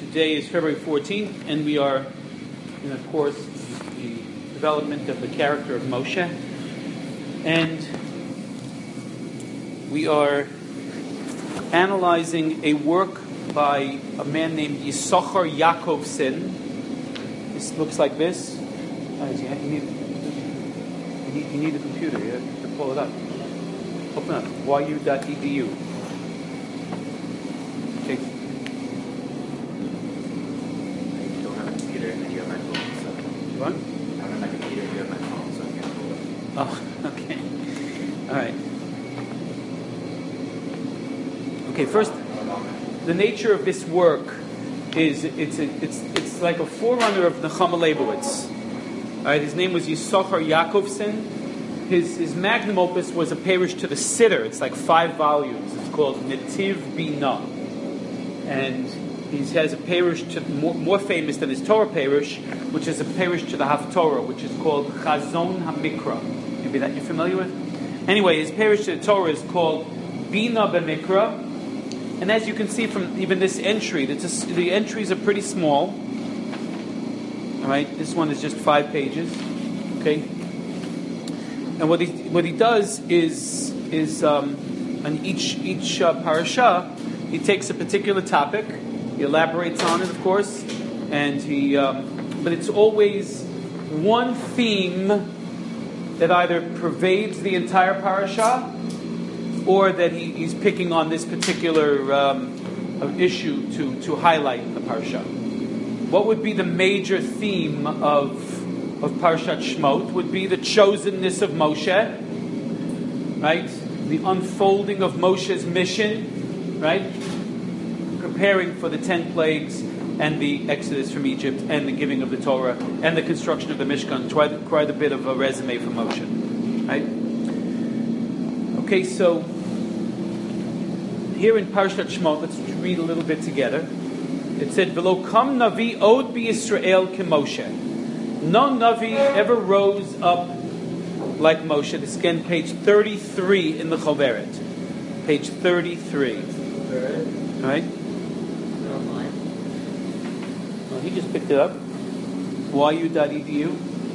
Today is February 14th, and we are in a course, the development of the character of Moshe. And we are analyzing a work by a man named Yisachar Yaakovson. This looks like this. You need a computer. You have to pull it up. Open up. yu.edu. Okay. I don't have a computer and you have my phone, so... What? I don't have my computer and you have my phone, so I can't pull it. Oh, okay. All right. Okay, first, the nature of this work is it's like a forerunner of Nechama Leibowitz. All right, his name was Yisachar Yaakovson. His magnum opus was a parish to the Siddur. It's like 5 volumes. It's called Netiv Bina, and he has a parish to more famous than his Torah parish, which is a parish to the Haftorah, which is called Chazon HaMikra. Maybe that you're familiar with. Anyway, his parish to the Torah is called Bina B'Mikra. And as you can see from even this entry, the entries are pretty small. All right, this one is just 5 pages. Okay, and what he does is on each parasha, he takes a particular topic, he elaborates on it, of course, and but it's always one theme that either pervades the entire parasha, or that he's picking on this particular issue to highlight the parsha. What would be the major theme of Parshat Shemot? Would be the chosenness of Moshe, right? The unfolding of Moshe's mission, right? Preparing for the 10 plagues and the exodus from Egypt and the giving of the Torah and the construction of the Mishkan. Quite a bit of a resume for Moshe, right? Okay, so here in Parshat Shemot, let's read a little bit together. It said, "V'lo kam navi od b'Yisrael k'Moshe." No navi ever rose up like Moshe. This is again page 33 in the Choveret. Page 33. All right. Well, he just picked it up. yu.edu.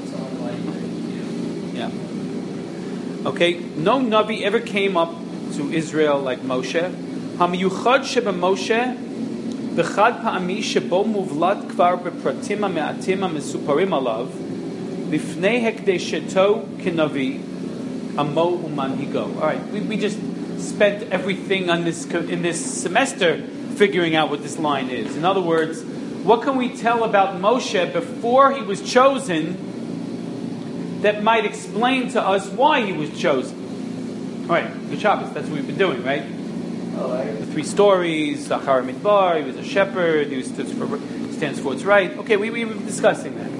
Yeah. Okay. No navi ever came up to Israel like Moshe. Hamiyuchad sheba Moshe v'chad pa'ami shebo muvlad kvar bepratim ha'me'atim ha'mesuparim alav lifnei hekdesheto k'navi amo umanhigo. All right, we just spent everything on this in this semester figuring out what this line is. In other words, what can we tell about Moshe before he was chosen that might explain to us why he was chosen? All right, good Shabbos. That's what we've been doing, right? The 3 stories. Achar Midbar. He was a shepherd. He stands for what's right. Okay, we were discussing that.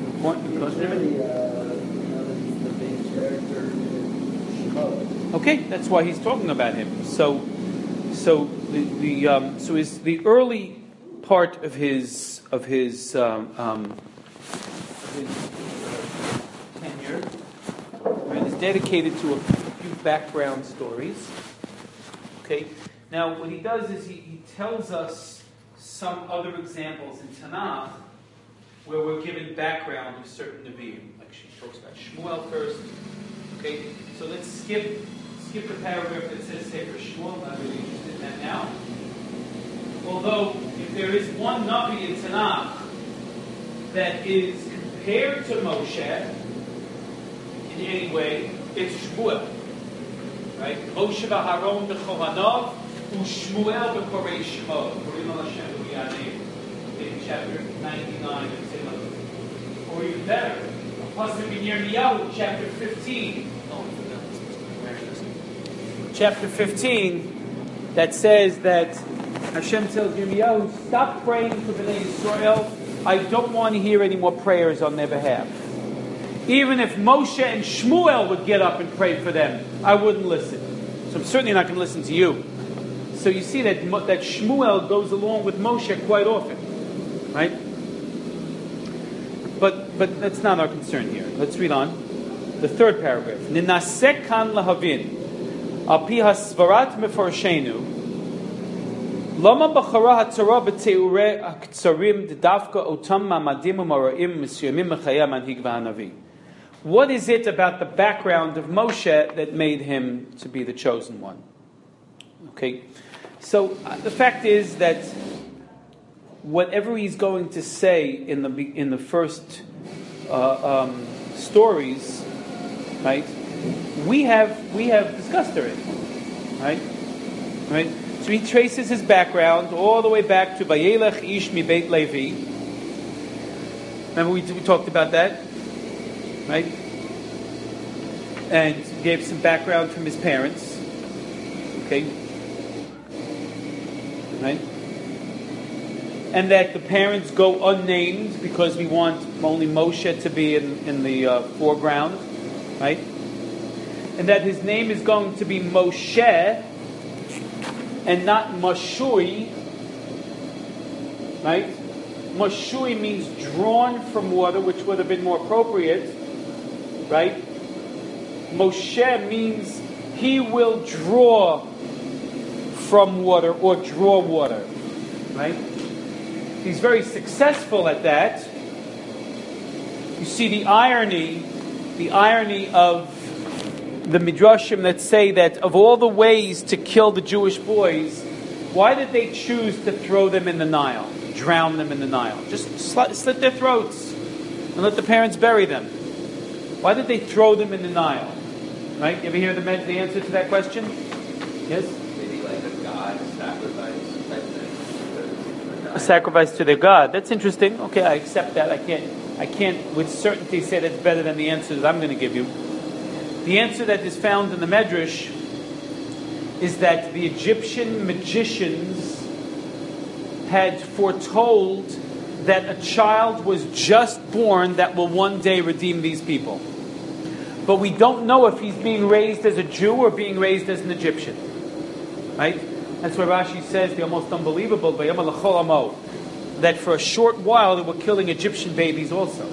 Okay, that's why he's talking about him. So the early part of his tenure, right, is dedicated to a few background stories. Okay, now what he does is he tells us some other examples in Tanakh where we're given background of certain Nevi'im. Like she talks about Shmuel first. Okay, so let's skip the paragraph that says Sefer Shmuel. I'm not really interested in that now. Although, if there is one Navi in Tanakh that is compared to Moshe in any way, it's Shmuel. Right? Moshe v'Haron b'Chohanov u'Shmuel b'Korei Shmo. Korim al Hashem v'Yanei. In chapter 99 of Tehillim. Or even better, a pasuk in Yirmiyahu, chapter 15. Chapter 15 that says that Hashem tells Yirmiyahu, stop praying for Bnei Yisrael. I don't want to hear any more prayers on their behalf. Even if Moshe and Shmuel would get up and pray for them, I wouldn't listen. So I'm certainly not going to listen to you. So you see that Shmuel goes along with Moshe quite often, right? But that's not our concern here. Let's read on. The 3rd paragraph. Ninasek kan lahavin al pi hasvarat mefarshenu Lama b'chara haTorah b'teurei hak'tsarim d'davka otam ma'amadim u'mara'im mesuyamim mechaya manhig v'hanavi. What is it about the background of Moshe that made him to be the chosen one? Okay, so the fact is that whatever he's going to say in the first stories, right? We have discussed already, right? Right. So he traces his background all the way back to Vayelech Ish mi Beit Levi. Remember we talked about that, right? And gave some background from his parents. Okay. Right? And that the parents go unnamed because we want only Moshe to be in the foreground, right? And that his name is going to be Moshe and not Mashui, right? Mashui means drawn from water, which would have been more appropriate, right? Moshe means he will draw from water or draw water, right? He's very successful at that. You see the irony of the midrashim that say that of all the ways to kill the Jewish boys, why did they choose to throw them in the Nile, drown them in the Nile? Just slit their throats and let the parents bury them. Why did they throw them in the Nile? Right? You ever hear the answer to that question? Yes? Maybe like a god sacrifice type thing. A sacrifice to their god. That's interesting. Okay, I accept that. I can't with certainty say that's better than the answers I'm going to give you. The answer that is found in the Medrash is that the Egyptian magicians had foretold that a child was just born that will one day redeem these people. But we don't know if he's being raised as a Jew or being raised as an Egyptian. Right? That's why Rashi says the almost unbelievable, that for a short while they were killing Egyptian babies also.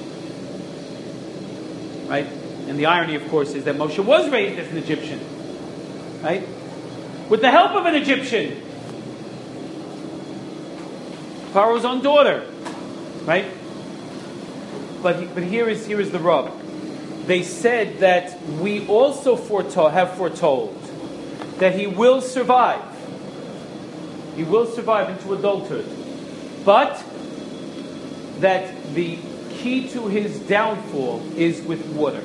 Right? And the irony, of course, is that Moshe was raised as an Egyptian. Right? With the help of an Egyptian. Pharaoh's own daughter. Right? But here is the rub. They said that we also have foretold that he will survive. He will survive into adulthood. But that the key to his downfall is with water.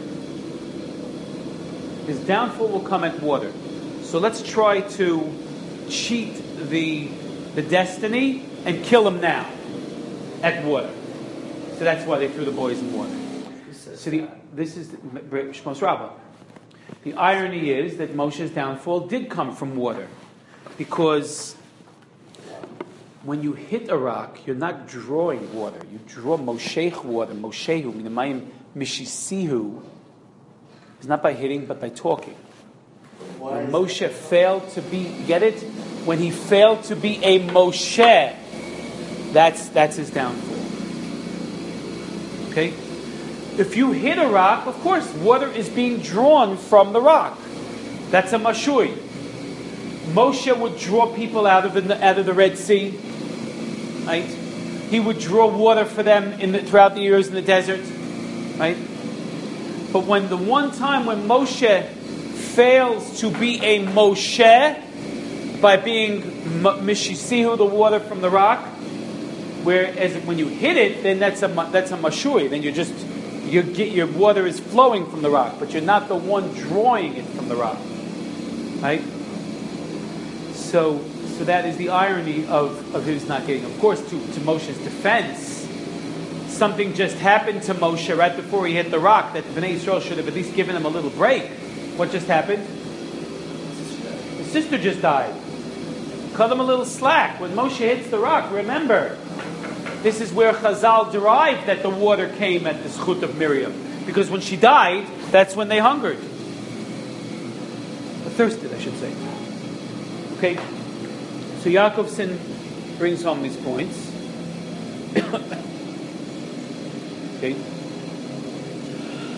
His downfall will come at water. So let's try to cheat the destiny and kill him now at water. So that's why they threw the boys in water. So this is Shmos Rabbah. The irony is that Moshe's downfall did come from water, because when you hit a rock, you're not drawing water. You draw Mosheich water. Moshehu, minamayim mishisihu. It's not by hitting, but by talking. When Moshe failed to be, get it? When he failed to be a Moshe, that's his downfall. Okay? If you hit a rock, of course, water is being drawn from the rock. That's a mashui. Moshe would draw people out of the Red Sea. Right? He would draw water for them throughout the years in the desert. Right? But when the one time when Moshe fails to be a Moshe by being Mishisihu, the water from the rock, whereas when you hit it, then that's a mashui. Then your water is flowing from the rock, but you're not the one drawing it from the rock. Right? So that is the irony of his not getting. Of course, to Moshe's defense, something just happened to Moshe right before he hit the rock that Bnei Yisrael should have at least given him a little break. What just happened? His sister just died. Cut him a little slack. When Moshe hits the rock, remember, this is where Chazal derived that the water came at the zchut of Miriam. Because when she died, that's when they hungered. Or thirsted, I should say. Okay? So Yaakovson brings home these points. Okay?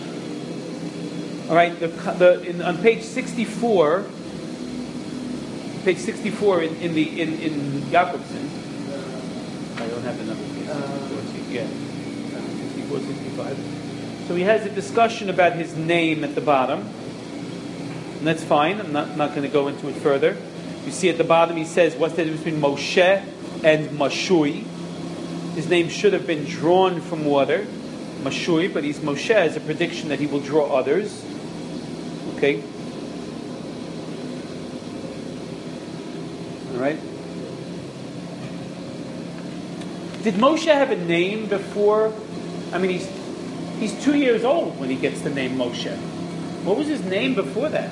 All right, on page 64, page 64 in Jacobson. I don't have the number. Yeah, 64, 65. So he has a discussion about his name at the bottom, and that's fine. I'm not going to go into it further. You see at the bottom he says, what's the difference between Moshe and Mashui? His name should have been drawn from water, Mashui, but he's Moshe as a prediction that he will draw others. Okay? Alright? Did Moshe have a name before? I mean, he's 2 years old when he gets the name Moshe. What was his name before that?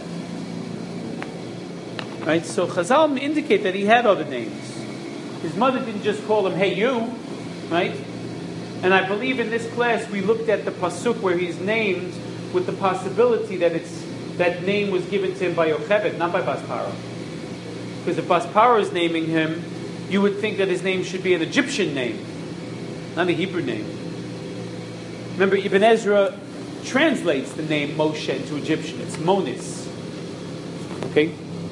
Right? So Chazal indicate that he had other names. His mother didn't just call him, hey you, right? And I believe in this class we looked at the pasuk where he's named with the possibility that that name was given to him by Yocheved, not by Baspara. Because if Baspara is naming him, you would think that his name should be an Egyptian name, not a Hebrew name. Remember, Ibn Ezra translates the name Moshe into Egyptian. It's Monis. Okay?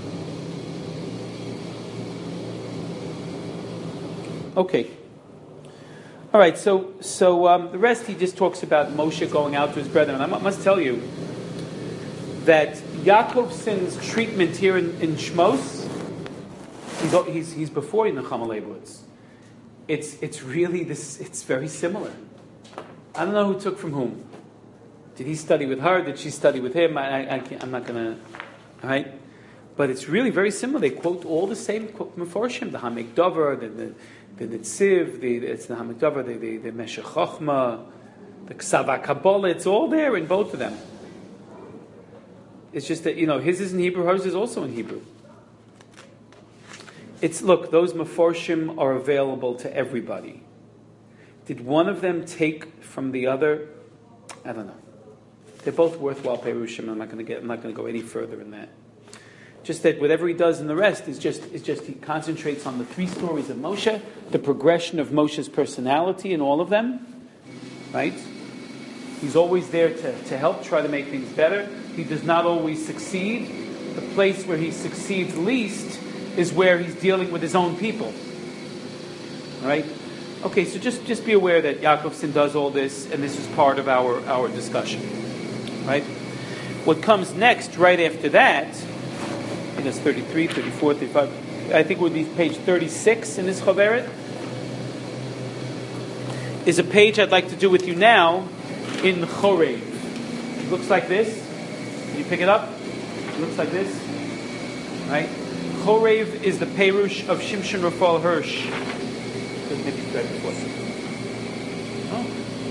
Okay. All right, so the rest he just talks about Moshe going out to his brethren. I must tell you that Yaakovson's treatment here in Shmos, he's before in the Nechama Leibowitz. It's really this. It's very similar. I don't know who took from whom. Did he study with her? Did she study with him? I'm not gonna. All right, but it's really very similar. They quote all the same Meforshim, the Hamek Dover, the Nitziv, it's the Hamek Dover, the Meshech Chochma, the Ksava Kabbalah. It's all there in both of them. It's just that his is in Hebrew, hers is also in Hebrew. Look, those Meforshim are available to everybody. Did one of them take from the other? I don't know. They're both worthwhile Perushim. I'm not going to go any further in that. Just that whatever he does in the rest is just he concentrates on the three stories of Moshe, the progression of Moshe's personality in all of them, right? He's always there to help try to make things better. He does not always succeed. The place where he succeeds least is where he's dealing with his own people. All right? Okay, so just be aware that Yaakovson does all this, and this is part of our discussion. Right? What comes next, right after that, I think it's 33, 34, 35, I think it would be page 36 in this Chaveret, is a page I'd like to do with you now in Chorev. It looks like this. Can you pick it up? It looks like this. Right? Chorev is the Perush of Shimshon Raphael Hirsch. Maybe right before. Oh.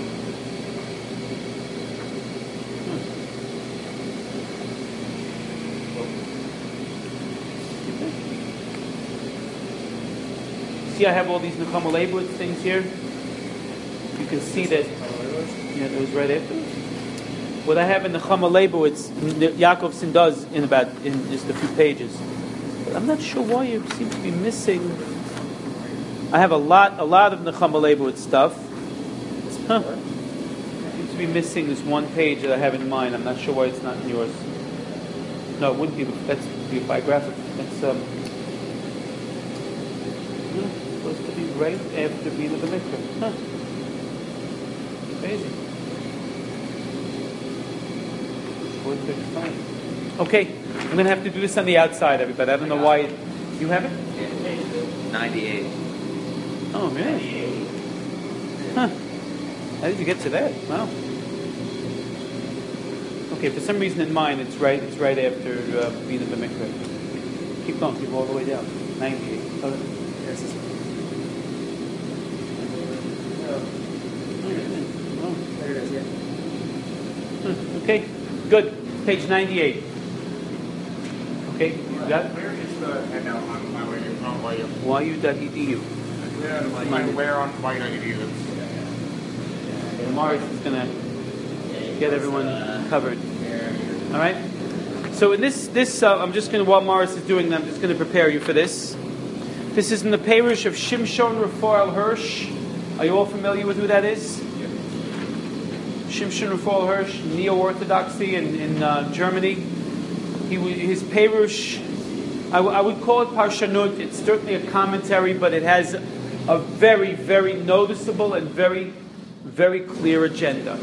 See, I have all these Nechama Leibowitz things here. You can see that. Yeah, it was right after. What I have in Nechama Leibowitz, Yaakovson does in just a few pages. But I'm not sure why you seem to be missing. I have a lot of Nechama Leibowitz stuff. I seem to be missing this one page that I have in mind. I'm not sure why it's not in yours. No, it wouldn't be. That's the biographical. That's supposed to be right after Bina B'Mikra. Huh. Amazing. 4:35. Okay, I'm going to have to do this on the outside, everybody. I don't know why. You have it? Yeah. 98. Oh, really? Huh. How did you get to that? Wow. Okay, for some reason in mine, it's right after Bina B'Mikra. Keep going, keep all the way down. 98. Oh, yes, this one. There it is, yeah. Okay, good. Page 98. Okay, you got it? Where is the handout on my way? YU.edu. Where on YU.edu? Morris is going to get everyone covered. All right? So in this I'm just going to, while Morris is doing that, I'm just going to prepare you for this. This is in the parish of Shimshon Raphael Hirsch. Are you all familiar with who that is? Shimshon Raphael Hirsch, Neo-Orthodoxy in Germany. His parish I would call it Parshanut. It's certainly a commentary, but it has a very, very noticeable and very, very clear agenda.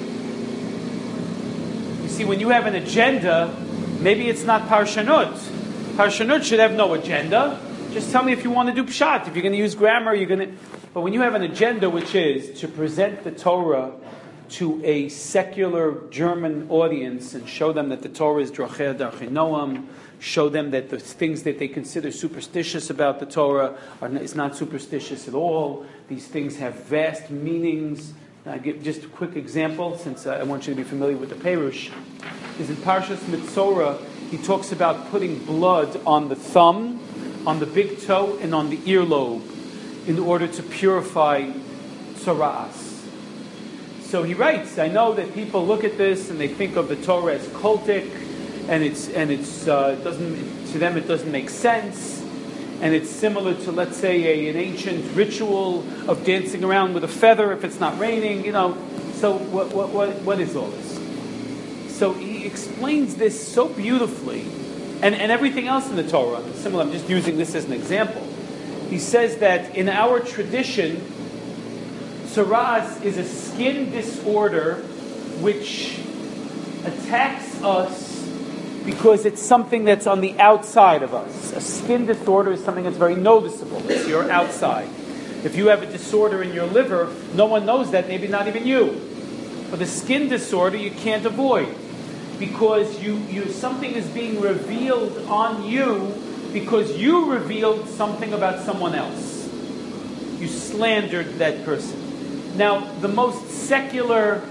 You see, when you have an agenda, maybe it's not Parshanut. Parshanut should have no agenda. Just tell me if you want to do Pshat. If you're going to use grammar, you're going to... But when you have an agenda which is to present the Torah to a secular German audience and show them that the Torah is Drachei Darchei Noam, show them that the things that they consider superstitious about the Torah is not superstitious at all. These things have vast meanings. I'll give just a quick example, since I want you to be familiar with the Perush. Is in Parshas Mitzorah, he talks about putting blood on the thumb, on the big toe, and on the earlobe in order to purify tzara'as. So he writes, I know that people look at this and they think of the Torah as cultic, and it's doesn't, to them it doesn't make sense, and it's similar to, let's say, an ancient ritual of dancing around with a feather if it's not raining, So what is all this? So he explains this so beautifully, and everything else in the Torah. Similar. I'm just using this as an example. He says that in our tradition, tzara'as is a skin disorder which attacks us because it's something that's on the outside of us. A skin disorder is something that's very noticeable. It's your outside. If you have a disorder in your liver, no one knows that, maybe not even you. But a skin disorder you can't avoid because you something is being revealed on you because you revealed something about someone else. You slandered that person. Now, the most secular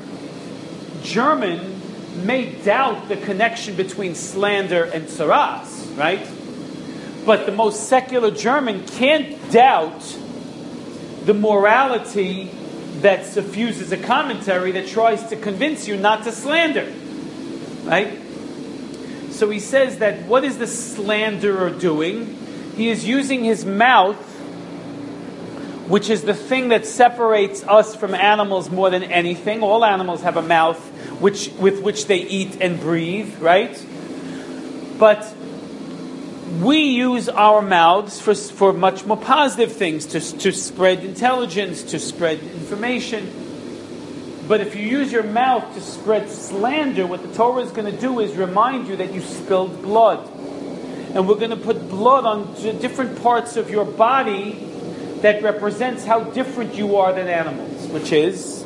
German may doubt the connection between slander and tzara'as, right? But the most secular German can't doubt the morality that suffuses a commentary that tries to convince you not to slander, right? So he says that what is the slanderer doing? He is using his mouth, which is the thing that separates us from animals more than anything. All animals have a mouth with which they eat and breathe, right? But we use our mouths for much more positive things, to spread intelligence, to spread information. But if you use your mouth to spread slander, what the Torah is going to do is remind you that you spilled blood. And we're going to put blood on different parts of your body that represents how different you are than animals, which is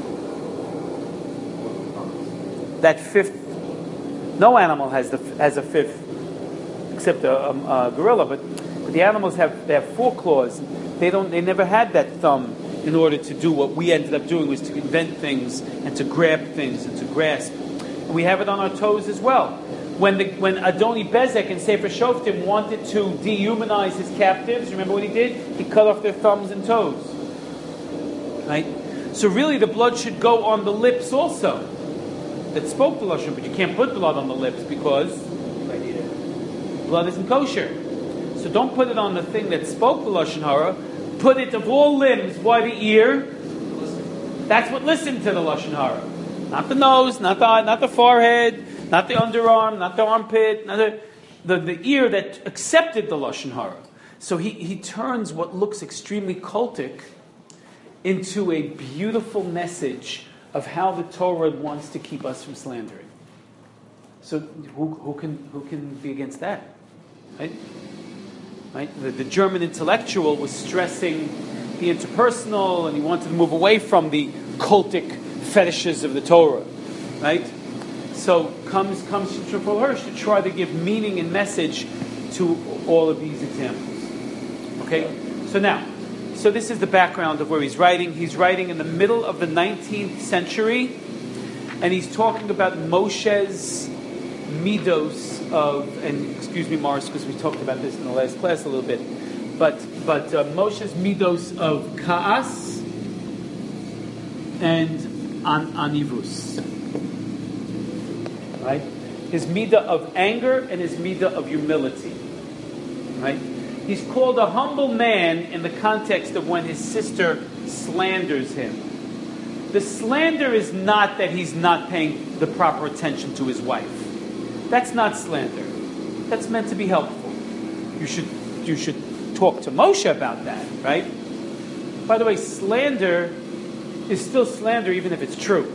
that fifth. No animal has a fifth, except a gorilla. But the animals they have 4 claws. They never had that thumb in order to do what we ended up doing, was to invent things and to grab things and to grasp. And we have it on our toes as well. When Adoni Bezek in Sefer Shoftim wanted to dehumanize his captives, remember what he did? He cut off their thumbs and toes. Right? So really the blood should go on the lips also. That spoke the Lashon, but you can't put blood on the lips because blood isn't kosher. So don't put it on the thing that spoke the Lashon Hara. Put it of all limbs. Why the ear? That's what listened to the Lashon Hara. Not the nose, not the eye, not the forehead, not the underarm, not the armpit, not the ear that accepted the Lashon Hara. So he turns what looks extremely cultic into a beautiful message of how the Torah wants to keep us from slandering. So who can be against that? Right? The German intellectual was stressing the interpersonal, and he wanted to move away from the cultic fetishes of the Torah. Right? So comes Shmuel Hirsch to try to give meaning and message to all of these examples. Okay? So this is the background of where he's writing. He's writing in the middle of the 19th century, and he's talking about Moshe's midos of, and excuse me, Morris, because we talked about this in the last class a little bit, but Moshe's midos of Ka'as and Anivus. Right? His midah of anger and his midah of humility. Right? He's called a humble man in the context of when his sister slanders him. The slander is not that he's not paying the proper attention to his wife. That's not slander. That's meant to be helpful. you should talk to Moshe about that, right? By the way, slander is still slander even if it's true,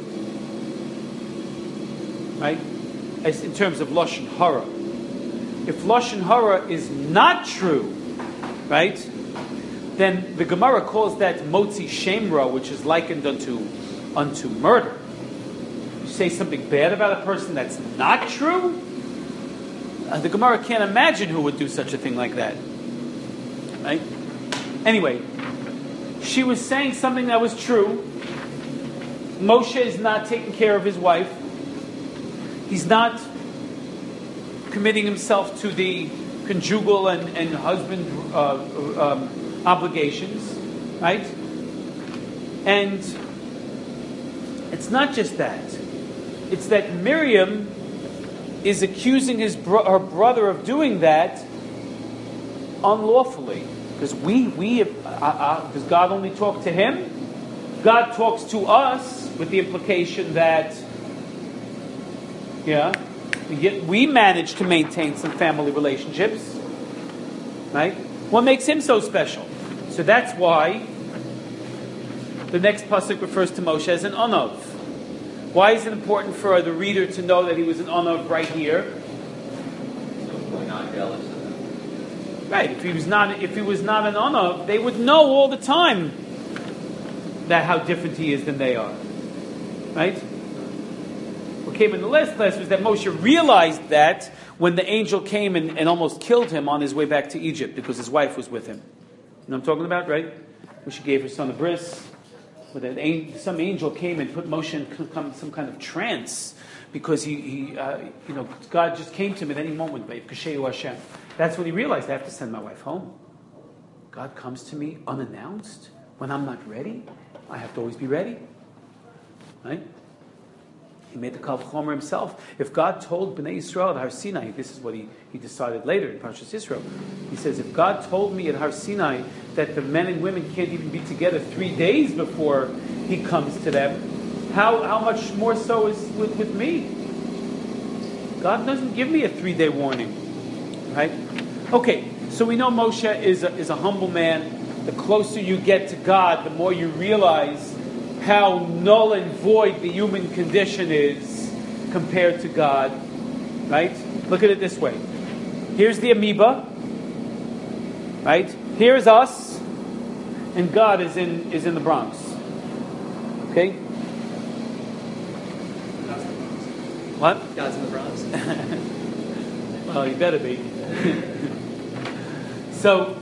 right? As in terms of lashon hara. If lashon hara is not true, right, then the Gemara calls that motzi shemra, which is likened unto murder. You say something bad about a person that's not true. The Gemara can't imagine who would do such a thing like that, right? Anyway, she was saying something that was true. Moshe is not taking care of his wife. He's not committing himself to the conjugal and husband obligations, right? And it's not just that. It's that Miriam is accusing her brother of doing that unlawfully. Because does God only talk to him? God talks to us with the implication that, yet we manage to maintain some family relationships, right? What makes him so special? So that's why the next pasuk refers to Moshe as an Onav. Why is it important for the reader to know that he was an Onav right here? So we're not jealous of him. Right. If he was not an Onav, they would know all the time that how different he is than they are. Right? What came in the last class was that Moshe realized that when the angel came and almost killed him on his way back to Egypt because his wife was with him. You know what I'm talking about, right? When she gave her son a bris. But some angel came and put Moshe in some kind of trance because God just came to him at any moment. That's when he realized, I have to send my wife home. God comes to me unannounced when I'm not ready. I have to always be ready. Right? He made the Kal V'chomer himself. If God told Bnei Yisrael at Har Sinai, this is what he decided later in Parshas Yisro. He says, if God told me at Har Sinai that the men and women can't even be together 3 days before he comes to them, how much more so is with me? God doesn't give me a 3-day warning. Right? Okay, so we know Moshe is a humble man. The closer you get to God, the more you realize how null and void the human condition is compared to God. Right? Look at it this way. Here's the amoeba. Right? Here's us. And God is in the Bronx. Okay? What? God's in the Bronx. Well, he better be. So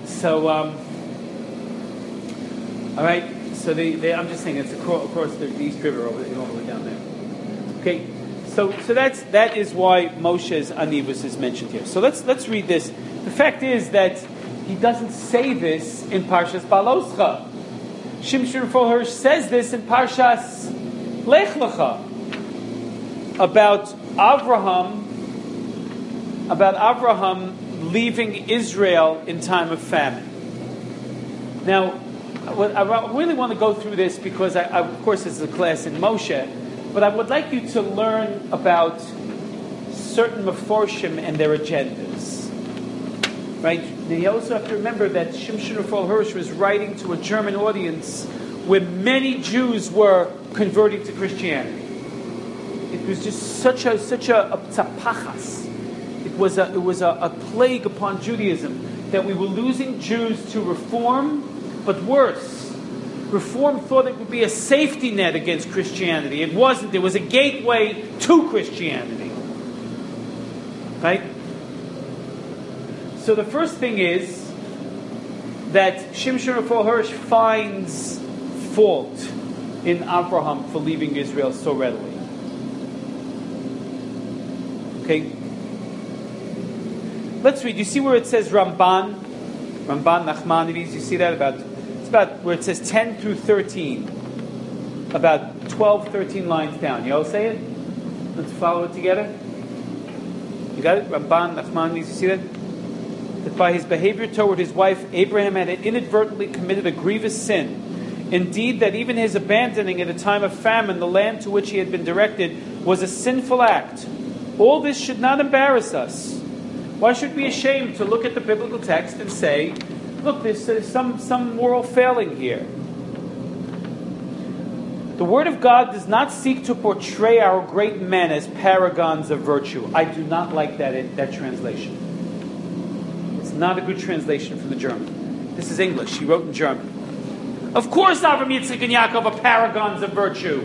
all right. So I'm just saying it's across the East River all the way down there. Okay. So that is why Moshe's Anivus is mentioned here. So let's read this. The fact is that he doesn't say this in Parshas Baloscha. Shimshon Raphael Hirsch says this in Parshas Lech Lecha about Avraham leaving Israel in time of famine. Now, I really want to go through this because, of course, this is a class in Moshe, but I would like you to learn about certain Meforshim and their agendas. Right? Now, you also have to remember that Shimshon Raphael Hirsch was writing to a German audience where many Jews were converting to Christianity. It was just such a tzapachas. It was a plague upon Judaism that we were losing Jews to reform. But worse, Reform thought it would be a safety net against Christianity. It wasn't. It was a gateway to Christianity. Right? So the first thing is that Shimshon Raphael Hirsch finds fault in Abraham for leaving Israel so readily. Okay? Let's read. You see where it says Ramban Nachmanides? You see that? It's about where it says 10 through 13. About 12, 13 lines down. You all say it? Let's follow it together. You got it? Ramban Nachmanides, you see that? That by his behavior toward his wife, Abraham had inadvertently committed a grievous sin. Indeed, that even his abandoning at a time of famine the land to which he had been directed was a sinful act. All this should not embarrass us. Why should we be ashamed to look at the biblical text and say, look, there's some moral failing here? The Word of God does not seek to portray our great men as paragons of virtue. I do not like that translation. It's not a good translation from the German. This is English. He wrote in German. Of course, Avraham, Yitzchak, and Yaakov are paragons of virtue.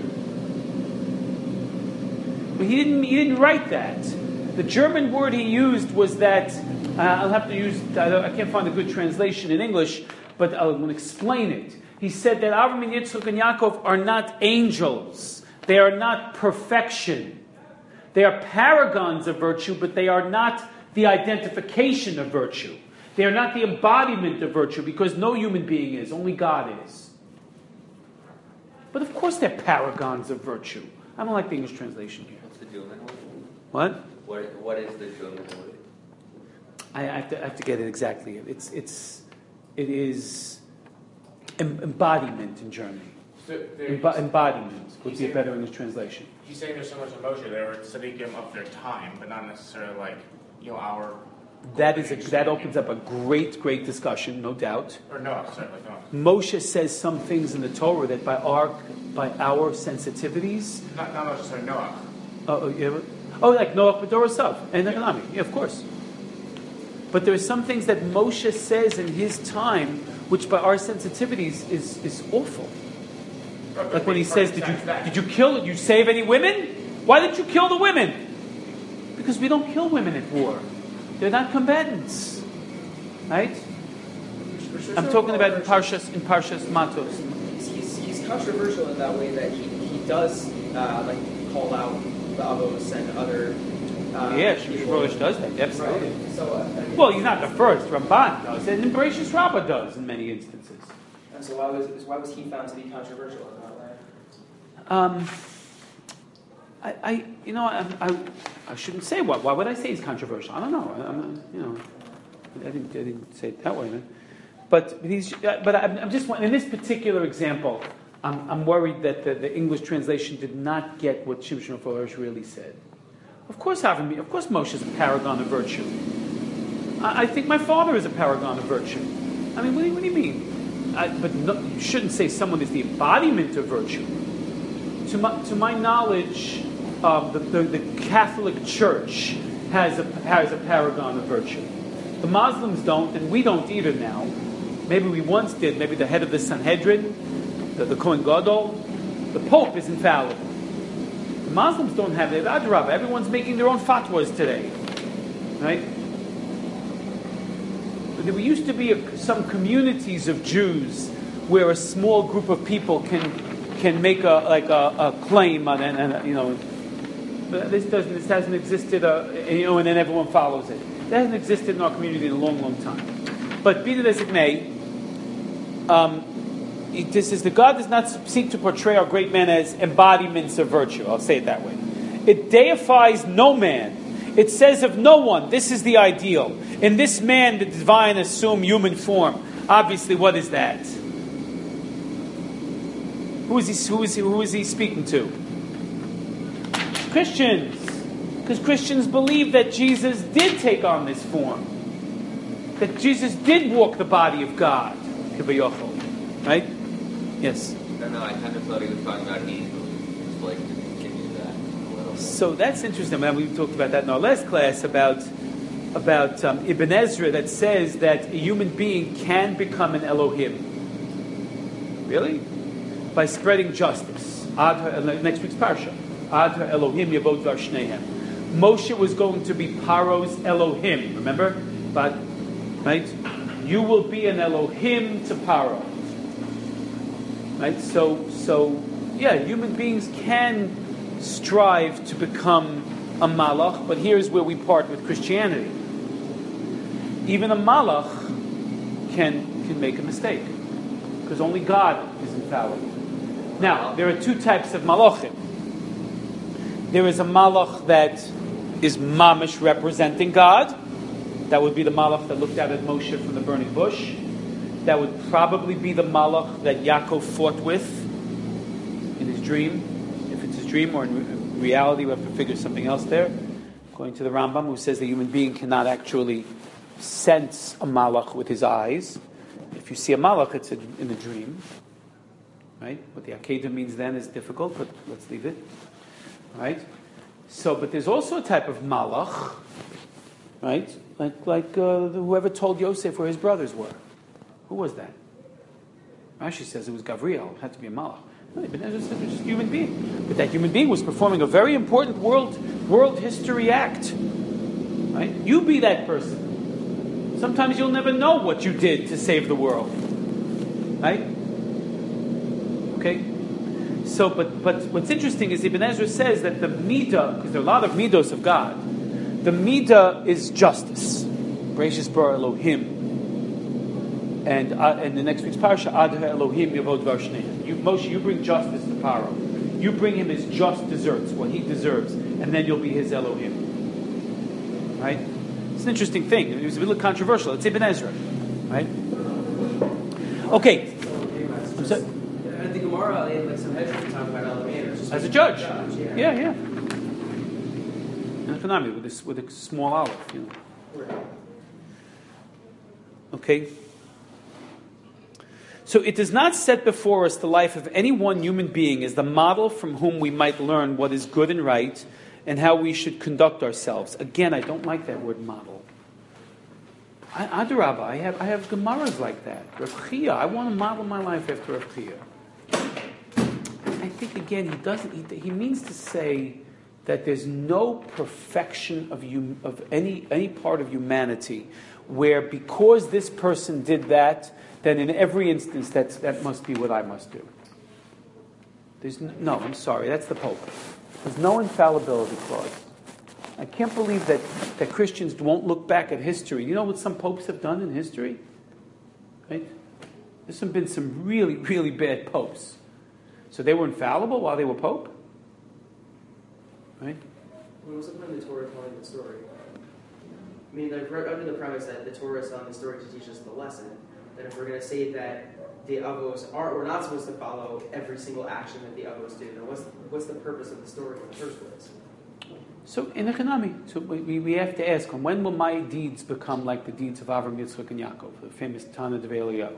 But he didn't write that. The German word he used was that, I'll have to use, I can't find a good translation in English, but I'll explain it. He said that Avraham, Yitzchak, and Yaakov are not angels. They are not perfection. They are paragons of virtue, but they are not the identification of virtue. They are not the embodiment of virtue, because no human being is, only God is. But of course they're paragons of virtue. I don't like the English translation here. What's the German word? What? What is the German word? I have to get it exactly. It is embodiment in German. Embodiment would be a better English translation. He's saying there's so much emotion there, it's tzaddikim of their time, but not necessarily like, our... That opens up a great discussion, no doubt. Or no, certainly not. Moshe says some things in the Torah that by our sensitivities... Not necessarily Noah. Like Noach B'dor Asav, and Economy, yeah, of course. But there are some things that Moshe says in his time, which by our sensitivities is awful. Like when he says, "Did you kill? You save any women? Why didn't you kill the women?" Because we don't kill women at war; they're not combatants, right? I'm talking about in Parshas Matos. He's controversial in that way that he does call out the Avos and other. Shmuel does that, absolutely. Right. So, well, he's not the first. Ramban does, and Bereshis Rabbah does in many instances. And so why was he found to be controversial in that way? I shouldn't say what. Why would I say he's controversial? I don't know. I didn't say it that way. But I'm just in this particular example. I'm worried that the English translation did not get what Shimshon Raphael really said. Of course, Moshe is a paragon of virtue. I think my father is a paragon of virtue. I mean, what do you mean? You shouldn't say someone is the embodiment of virtue. To my knowledge, the Catholic Church has a paragon of virtue. The Muslims don't, and we don't either now. Maybe we once did. Maybe the head of the Sanhedrin, the Kohen Gadol, the Pope is infallible. The Muslims don't have it. Adrabah, everyone's making their own fatwas today, right? But there used to be some communities of Jews where a small group of people can make a claim, this hasn't existed, and then everyone follows it. That hasn't existed in our community in a long, long time. But be that as it may, this is the God does not seek to portray our great men as embodiments of virtue. I'll say it that way. It deifies no man. It says of no one, this is the ideal. In this man, the divine assume human form. Obviously, what is that? Who is he speaking to? Christians. Because Christians believe that Jesus did take on this form. That Jesus did walk the body of God. Right? Yes? No, I kind of thought he was talking about angels. Just like to give you that a little bit. So that's interesting. We talked about that in our last class about Ibn Ezra that says that a human being can become an Elohim. Really? By spreading justice. Next week's parsha. Ad Elohim Yavod Varshnehem. Moshe was going to be Paro's Elohim. Remember? But, right? You will be an Elohim to Paro. Right? So, human beings can strive to become a malach, but here's where we part with Christianity. Even a malach can make a mistake, because only God is infallible. Now, there are two types of malachim. There is a malach that is mamish representing God. That would be the malach that looked out at Moshe from the burning bush. That would probably be the malach that Yaakov fought with in his dream. If it's his dream or in reality, we have to figure something else there. according to the Rambam, who says the human being cannot actually sense a malach with his eyes. If you see a malach, it's in a dream. Right? What the Akedah means then is difficult, but let's leave it. Right? So, but there's also a type of malach, right? Like whoever told Yosef where his brothers were. Who was that? Rashi says it was Gavriel. It had to be a malach. No, but it was just a human being. But that human being was performing a very important world history act. Right? You be that person. Sometimes you'll never know what you did to save the world. Right? Okay? So, but what's interesting is Ibn Ezra says that the midah, because there are a lot of midos of God, the midah is justice. Gracious Bar Elohim. And in the next week's parasha, Adha Elohim Yavod Varshneim. Moshe, you bring justice to Paro. You bring him his just deserts, what he deserves, and then you'll be his Elohim. Right? It's an interesting thing. It was a little controversial. It's Ibn Ezra. Right? Okay. I'm sorry. I think Gemara had like some heads talking about Elohim. As a judge. Yeah. And Hanami with a small olive. You know. Okay. So it does not set before us the life of any one human being as the model from whom we might learn what is good and right and how we should conduct ourselves. Again, I don't like that word model. Adarabba, I have Gemaras like that. Rav Chia, I want to model my life after Rav Chia. I think again he means to say that there's no perfection of any part of humanity where because this person did that, then in every instance that must be what I must do. I'm sorry, that's the Pope. There's no infallibility clause. I can't believe that Christians won't look back at history. You know what some popes have done in history? Right? There's been some really, really bad popes. So they were infallible while they were pope? Right? What was the point of the Torah telling the story? I mean, under the premise that the Torah is telling the story to teach us the lesson, that if we're going to say that the Avos we're not supposed to follow every single action that the Avos do, then what's the purpose of the story in the first place? So in economy, we have to ask, when will my deeds become like the deeds of Avram, Yitzchak, and Yaakov, the famous Tana Devei Eliyahu?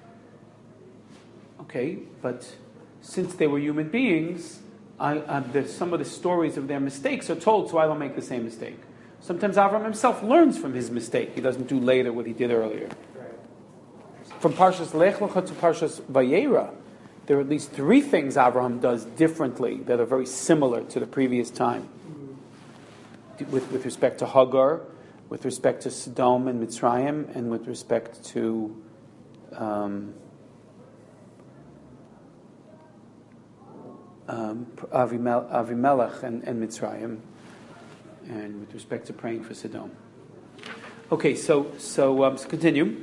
Okay, but since they were human beings, some of the stories of their mistakes are told, so I don't make the same mistake. Sometimes Avram himself learns from his mistake. He doesn't do later what he did earlier. From Parshas Lech Lecha to Parshas Vayera, there are at least 3 things Avraham does differently that are very similar to the previous time. With respect to Hagar, with respect to Sodom and Mitzrayim, and with respect to Avimelech and Mitzrayim, and with respect to praying for Sodom. Okay, so continue.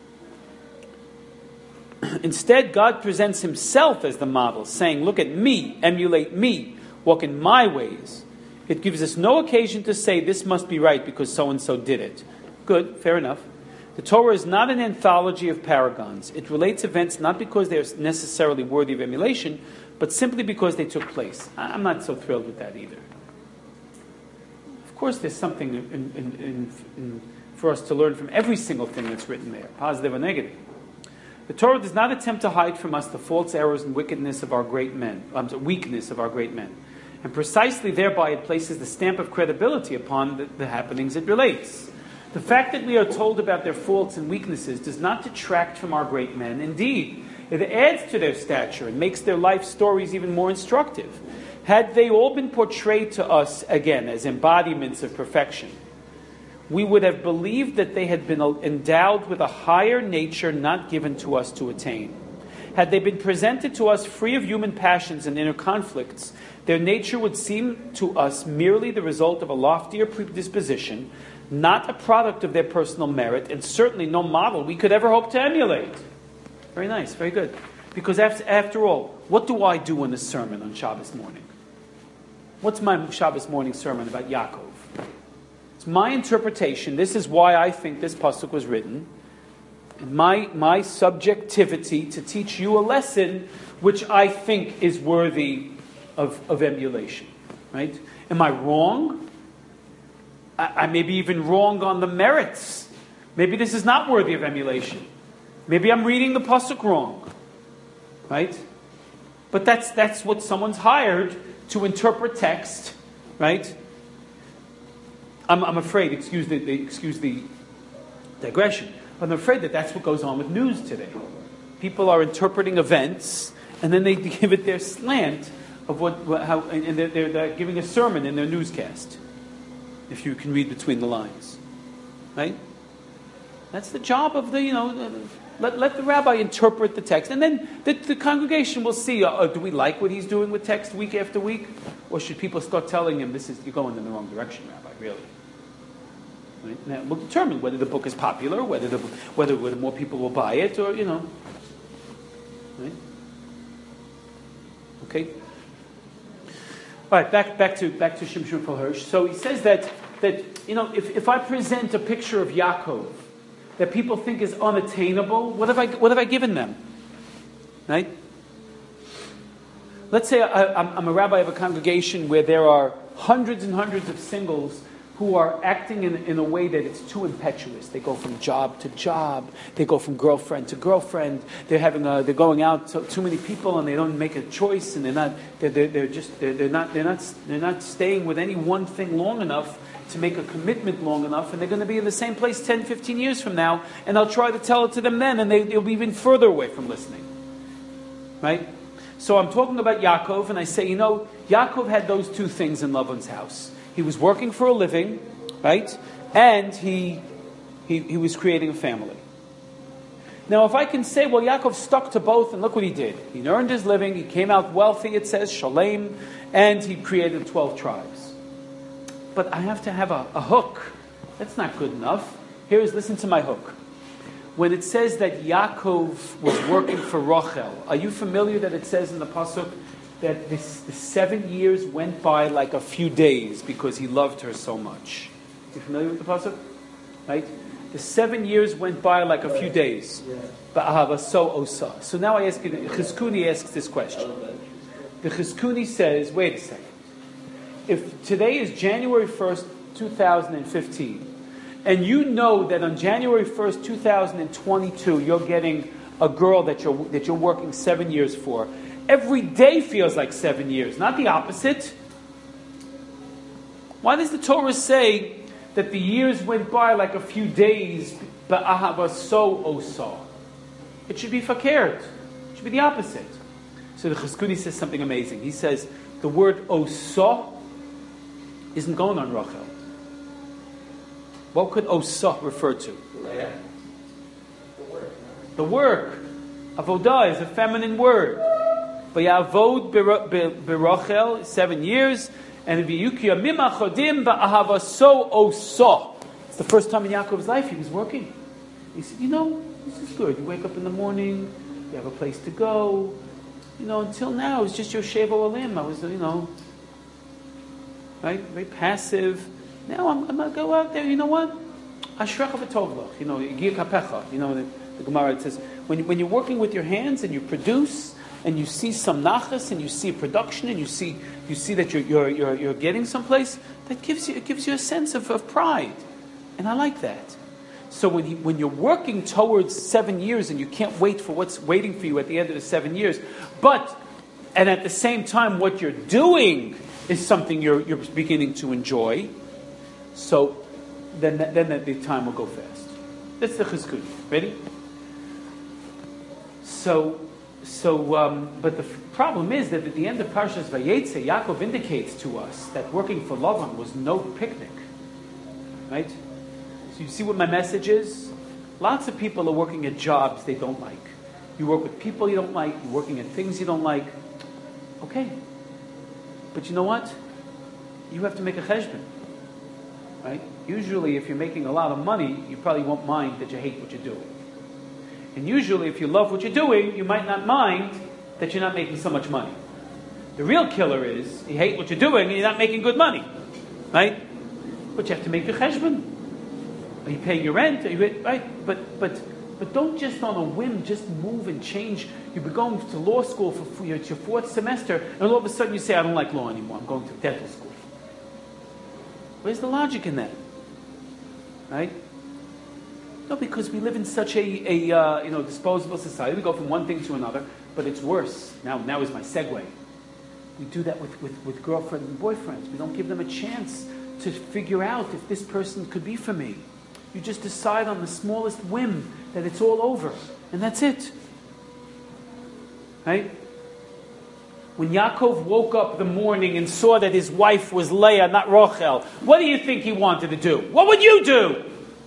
Instead, God presents himself as the model, saying, look at me, emulate me, walk in my ways. It gives us no occasion to say this must be right because so-and-so did it. Good, fair enough. The Torah is not an anthology of paragons. It relates events not because they are necessarily worthy of emulation, but simply because they took place. I'm not so thrilled with that either. Of course, there's something for us to learn from every single thing that's written there, positive or negative. The Torah does not attempt to hide from us the faults, errors, and weakness of our great men. And precisely thereby it places the stamp of credibility upon the happenings it relates. The fact that we are told about their faults and weaknesses does not detract from our great men. Indeed, it adds to their stature and makes their life stories even more instructive. Had they all been portrayed to us, again, as embodiments of perfection, we would have believed that they had been endowed with a higher nature not given to us to attain. Had they been presented to us free of human passions and inner conflicts, their nature would seem to us merely the result of a loftier predisposition, not a product of their personal merit, and certainly no model we could ever hope to emulate. Very nice, very good. Because after all, what do I do in a sermon on Shabbos morning? What's my Shabbos morning sermon about Yaakov? It's my interpretation. This is why I think this pasuk was written. And my subjectivity to teach you a lesson which I think is worthy of emulation. Right? Am I wrong? I may be even wrong on the merits. Maybe this is not worthy of emulation. Maybe I'm reading the pasuk wrong, right? But that's what someone's hired to interpret text, right? I'm afraid. Excuse the digression. But I'm afraid that that's what goes on with news today. People are interpreting events, and then they give it their slant of and they're giving a sermon in their newscast. If you can read between the lines, right? That's the job of let the rabbi interpret the text, and then the congregation will see. Do we like what he's doing with text week after week, or should people start telling him you're going in the wrong direction, Rabbi? Really? Right? Now, we'll determine whether the book is popular, whether more people will buy it, or right? Okay. All right, back to Shimshon Fil Hirsch. So he says that if I present a picture of Yaakov that people think is unattainable, what have I given them? Right? Let's say I'm a rabbi of a congregation where there are hundreds and hundreds of singles who are acting in a way that it's too impetuous. They go from job to job. They go from girlfriend to girlfriend. They're going out to too many people, and they don't make a choice, and they're not staying with any one thing long enough to make a commitment long enough, and they're going to be in the same place 10, 15 years from now, and I'll try to tell it to them then, and they'll be even further away from listening. Right? So I'm talking about Yaakov, and I say, Yaakov had those two things in Lavan's house. He was working for a living, right? And he was creating a family. Now, if I can say, well, Yaakov stuck to both, and look what he did. He earned his living, he came out wealthy, it says, Shalem, and he created 12 tribes. But I have to have a hook. That's not good enough. Listen to my hook. When it says that Yaakov was working for Rachel, are you familiar that it says in the pasuk that the 7 years went by like a few days because he loved her so much? You familiar with the pasuk? Right? The 7 years went by like a few days. Ba'ahava so osa. So now I ask you, Chizkuni asks this question. The Chizkuni says, wait a second. If today is January 1st, 2015, and you know that on January 1st, 2022, you're getting a girl that you're working 7 years for, every day feels like 7 years, not the opposite. Why does the Torah say that the years went by like a few days, ba'ahava so osa? It should be fakert. It should be the opposite. So the Chizkuni says something amazing. He says the word osa isn't going on Rachel. What could osa refer to? The work. Avodah is a feminine word. Vayavod berachel 7 years, and v'yukia mima chodim ba'ahava so osa. It's the first time in Yaakov's life he was working. He said, this is good. You wake up in the morning, you have a place to go. Until now it's just your sheva olim. I was, right, very passive. Now I'm gonna go out there. You know what? Ashrecha v'tovlach. Yigir kapecha. The Gemara, it says when you're working with your hands and you produce, and you see some nachas, and you see production, and you see that you're getting someplace, that gives you a sense of pride, and I like that. So when you're working towards 7 years, and you can't wait for what's waiting for you at the end of the 7 years, and at the same time what you're doing is something you're beginning to enjoy, so then the time will go fast. That's the chizkuni. Ready? But the problem is that at the end of Parshas Vayetze, Yaakov indicates to us that working for Lavan was no picnic. Right? So you see what my message is? Lots of people are working at jobs they don't like. You work with people you don't like. You're working at things you don't like. Okay. But you know what? You have to make a cheshbon. Right? Usually if you're making a lot of money, you probably won't mind that you hate what you're doing. And usually if you love what you're doing, you might not mind that you're not making so much money. The real killer is you hate what you're doing and you're not making good money. Right? But you have to make your cheshbon. Are you paying your rent? Right? But don't just on a whim just move and change. You've been going to law school for your 4th semester, and all of a sudden you say, I don't like law anymore. I'm going to dental school. Where's the logic in that? Right? No, because we live in such a disposable society. We go from one thing to another, but it's worse. Now is my segue. We do that with girlfriends and boyfriends. We don't give them a chance to figure out if this person could be for me. You just decide on the smallest whim that it's all over, and that's it. Right? When Yaakov woke up the morning and saw that his wife was Leah, not Rachel, what do you think he wanted to do? What would you do?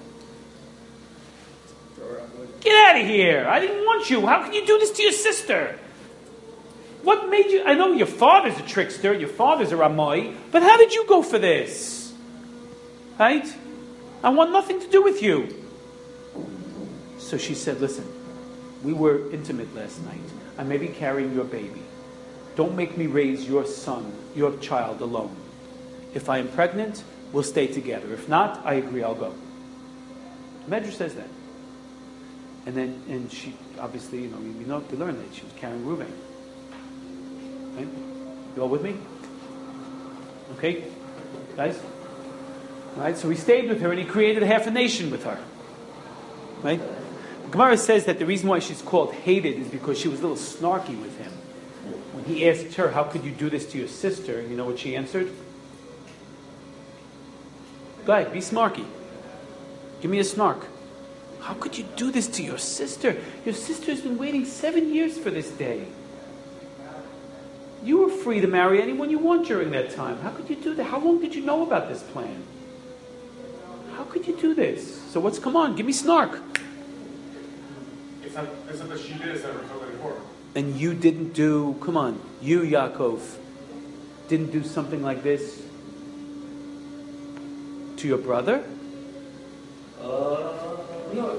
Get out of here. I didn't want you. How can you do this to your sister? What made you... I know your father's a trickster, your father's a Ramai, but how did you go for this? Right? I want nothing to do with you. So she said, listen, we were intimate last night. I may be carrying your baby. Don't make me raise your son, your child alone. If I am pregnant, we'll stay together. If not, I agree, I'll go. Medrash says that. And she, obviously, we learned that she was carrying Reuben. Right? You all with me? Okay? Guys? Right? So he stayed with her and he created half a nation with her. Right? Gemara says that the reason why she's called hated is because she was a little snarky with him. When he asked her, how could you do this to your sister? You know what she answered? Go ahead, be snarky. Give me a snark. How could you do this to your sister? Your sister's been waiting 7 years for this day. You were free to marry anyone you want during that time. How could you do that? How long did you know about this plan? How could you do this? So come on, give me snark. It's not that she did, it's not totally for. And you didn't do, come on, you, Yaakov, didn't do something like this to your brother? No.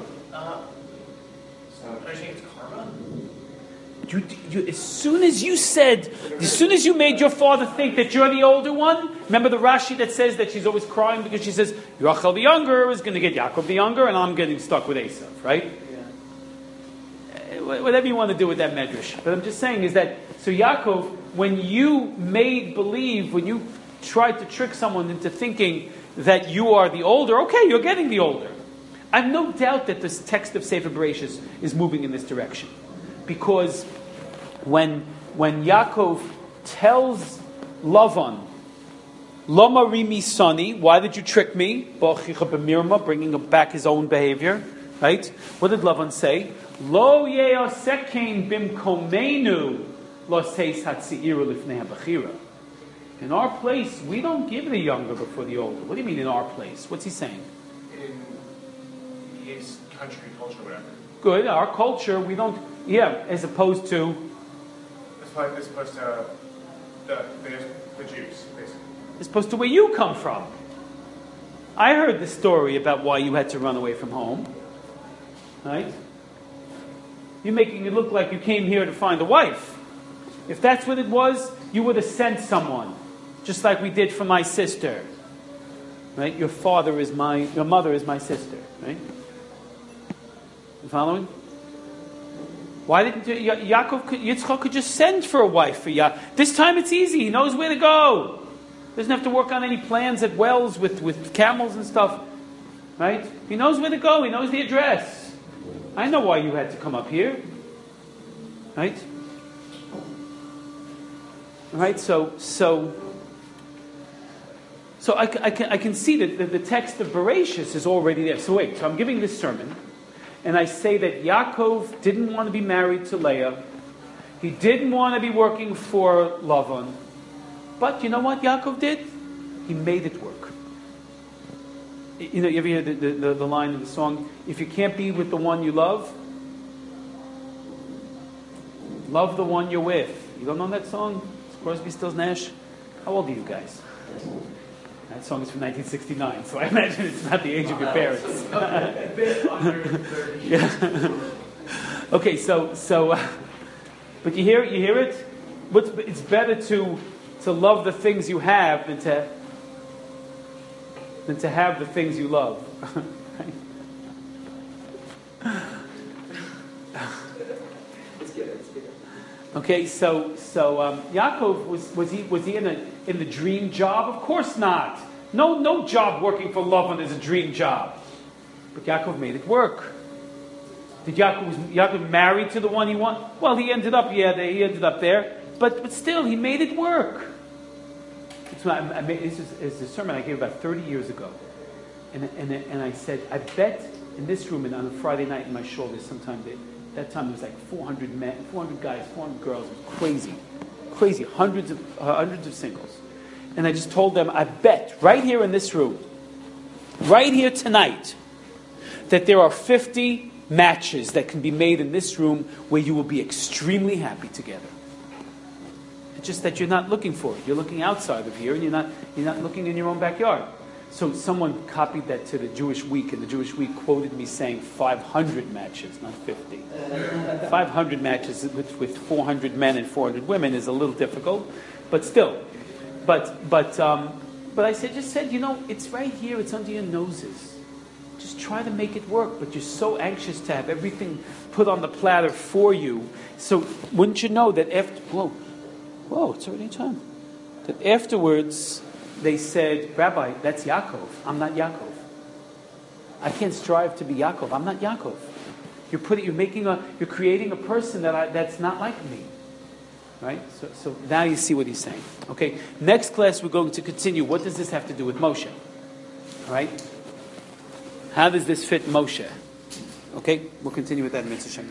I think it's karma. As soon as you made your father think that you're the older one, remember the Rashi that says that she's always crying because she says, Rachel the younger is going to get Yaakov the younger and I'm getting stuck with Esav, right? Yeah. Whatever you want to do with that medrash. But I'm just saying is that, so Yaakov, when you when you tried to trick someone into thinking that you are the older, okay, you're getting the older. I have no doubt that this text of Sefer Bereshis is moving in this direction. Because when Yaakov tells Lavan, Lama rimi sani, why did you trick me? Bringing back his own behavior. Right? What did Lavan say? Lo ye'asekein bimkomenu lo seis hatzi'iru lifnei habachira. In our place, we don't give the younger before the older. What do you mean in our place? What's he saying? In his country, culture, whatever. Good. Our culture, we don't... Yeah, as opposed to... As opposed to the Jews, basically. As opposed to where you come from. I heard the story about why you had to run away from home. Right? You're making it look like you came here to find a wife. If that's what it was, you would have sent someone. Just like we did for my sister. Right? Your mother is my sister. Right? You following? Why didn't Yitzchak could just send for a wife for Yaakov? This time it's easy. He knows where to go. Doesn't have to work on any plans at wells with camels and stuff. Right? He knows where to go. He knows the address. I know why you had to come up here. Right? Right? So I can see that the text of Bereshis is already there. So wait, so I'm giving this sermon, and I say that Yaakov didn't want to be married to Leah. He didn't want to be working for Lavan. But you know what Yaakov did? He made it work. You ever hear the line in the song, if you can't be with the one you love, love the one you're with. You don't know that song? It's Crosby, Stills, Nash. How old are you guys? That song is from 1969, so I imagine it's not the age of your parents. A bit under 30. Yeah. Okay, so, but you hear it? It's better to love the things you have than to have the things you love. It's good. Okay, so Yaakov was he in the dream job? Of course not. No job working for Lavan is a dream job. But Yaakov made it work. Was Yaakov married to the one he wanted? Well, he ended up there. But still, he made it work. This is a sermon I gave about 30 years ago. And I said, I bet in this room and on a Friday night in my shoulders sometime, that time there was like 400 men, 400 guys, 400 girls. It was crazy, hundreds of singles. And I just told them, I bet right here in this room, right here tonight, that there are 50 matches that can be made in this room where you will be extremely happy together. It's just that you're not looking for it. You're looking outside of here, and you're not looking in your own backyard. So someone copied that to the Jewish Week, and the Jewish Week quoted me saying 500 matches, not 50. 500 matches with 400 men and 400 women is a little difficult, but still. But I said, it's right here. It's under your noses. Just try to make it work. But you're so anxious to have everything put on the platter for you. So wouldn't you know that after? Whoa! It's already time. That afterwards they said, Rabbi, that's Yaakov. I'm not Yaakov. I can't strive to be Yaakov. I'm not Yaakov. You're creating a person that's not like me. Right? So now you see what he's saying. Okay. Next class we're going to continue. What does this have to do with Moshe? All right? How does this fit Moshe? Okay? We'll continue with that in Mitzvah Shem.